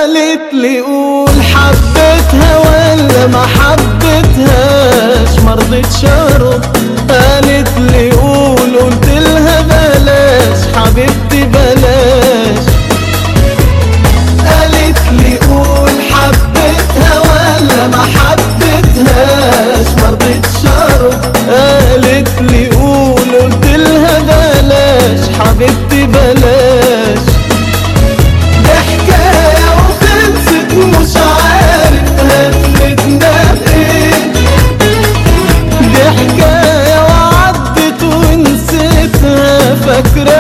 قالت لي قول حبيتها ولا ما حبيتهاش، مرضتش ارد. قالت لي قول، قلت لها بلاش حبيبتي بلاش. قالت لي قول حبيتها ولا ما حبيتهاش، مرضتش ارد. قالت لي قول، قلت لها بلاش حبيبتي بلاش. دي حكاية وخلصت مش عارف هتفيدنا بايه. دي حكاية وعدت ونسيتها، فاكرة